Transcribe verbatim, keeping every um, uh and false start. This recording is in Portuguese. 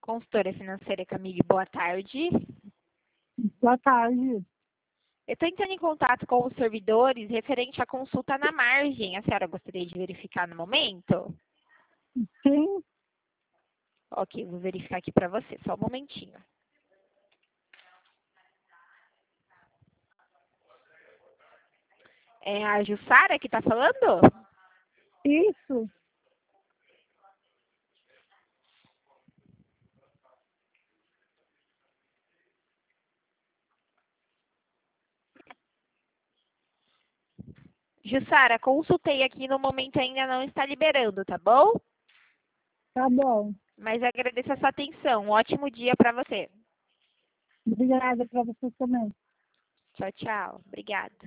Consultora financeira Camille, boa tarde. Boa tarde. Eu estou entrando em contato com os servidores referente à consulta na margem. A senhora gostaria de verificar no momento? Sim, Ok, vou verificar aqui para você, só um momentinho. É a Jussara que está falando? isso. Jussara, consultei aqui, no momento ainda não está liberando, tá bom? Tá bom. Mas agradeço a sua atenção. Um ótimo dia para você. Obrigada para você também. Tchau, tchau. Obrigada.